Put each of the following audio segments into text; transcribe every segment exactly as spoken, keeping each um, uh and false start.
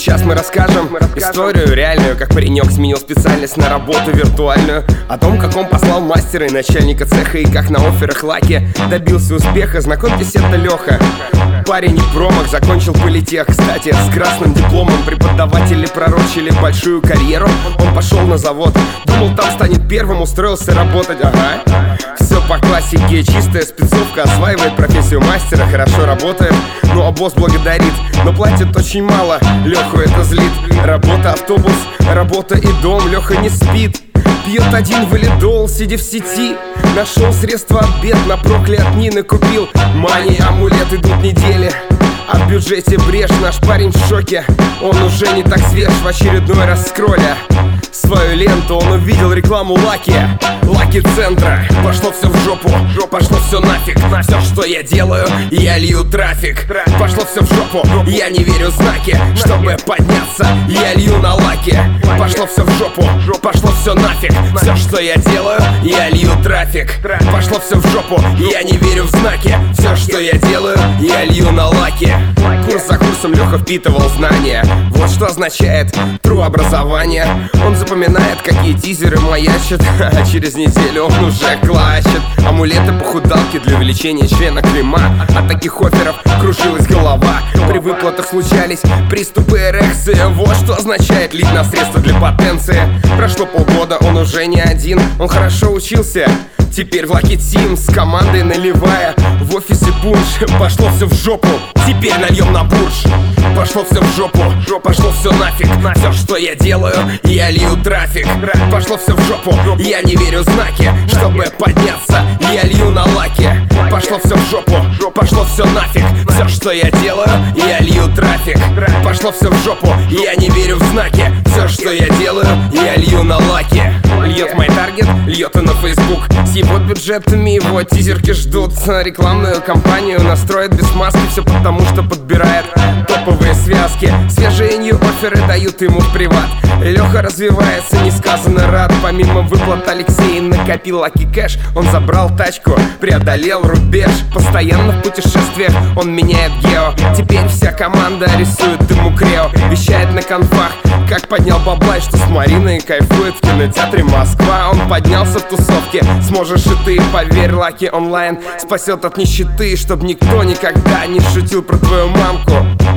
Сейчас мы расскажем историю реальную, как паренек сменил специальность на работу виртуальную. О том, как он послал мастера и начальника цеха, и как на офферах Лаки добился успеха. Знакомьтесь, это Леха. Парень не промах, закончил политех. Кстати, с красным дипломом преподаватели пророчили большую карьеру. Он пошел на завод, думал, там станет первым, устроился работать. Ага, все по классике, чистая спецовка. Осваивает профессию мастера, хорошо работает. Ну а босс благодарит, но платит очень мало. Леху это злит. Работа, автобус, работа и дом. Леха не спит, пьет один валидол, сидя в сети. Нашел средства от бед, на прокли от Нины купил. Мани, амулет, идут недели, а в бюджете брешь. Наш парень в шоке, он уже не так свеж. В очередной раз скролля свою ленту, он увидел рекламу Лаки, Лаки центра. Пошло все в жопу, пошло все нафиг. Все, что я делаю, я лью трафик. Пошло все в жопу, я не верю в знаки. Чтобы подняться, я лью на Лаки. Пошло все в жопу, пошло все нафиг. Все, что я делаю, я лью трафик. Пошло все в жопу, я не верю в знаки. Все, что я делаю, я лью на Лаки. Курс за курсом Леха впитывал знания. Вот что означает тру образование. Он запоминает, какие тизеры маячат, а через неделю он уже клачет. Амулеты, похудалки для увеличения члена крема. От таких офферов кружилась голова. При выплатах случались приступы эрекции. Вот что означает лить на средства для потенции. Прошло полгода, он уже не один. Он хорошо учился, теперь в Лаки Тим с командой наливая в офисе пунш. Пошло все в жопу, теперь нальем на бурж. Пошло все в жопу, пошло все нафиг. Все, что я делаю, я лью трафик. Пошло все в жопу, я не верю в знаки. Чтобы подняться, я лью на Лаки. Пошло все в жопу, пошло все нафиг. Все, что я делаю, я лью трафик. Пошло все в жопу, я не верю в знаки. Все, что я делаю, я лью на Лаки. Льет мой таргет, льет и на Facebook. С его бюджетами его тизерки ждут. Рекламную кампанию настроит без маски. Все потому, что подбирает топовые связки. Свежие нью-офферы дают ему в приват. Леха развивается, несказанно рад. Помимо выплат Алексей накопил Лаки кэш. Он забрал тачку, преодолел рубеж. Постоянно в путешествиях он меняет гео. Теперь вся команда рисует ему крео. Вещает на конфах, как поднял бабла, и что с Мариной кайфует в кинотеатре Москва. Он поднялся в тусовке, сможешь и ты. Поверь, Лаки онлайн спасет от нищеты. Чтоб никто никогда не шутил про твою мамку.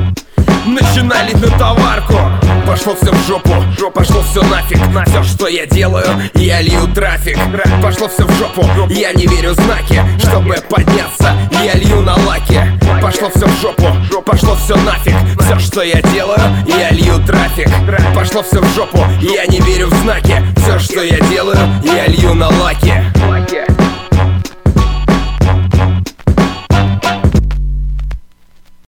Начинали на товарку. Пошло все в жопу, пошло все нафиг. Все, что я делаю, я лью трафик. Пошло все в жопу, я не верю в знаки. Чтобы подняться, я лью на Лаки. Пошло все в жопу, пошло все нафиг. Все, что я делаю, я лью трафик. Пошло все в жопу, я не верю в знаки. Все, что я делаю, я лью на Лаки.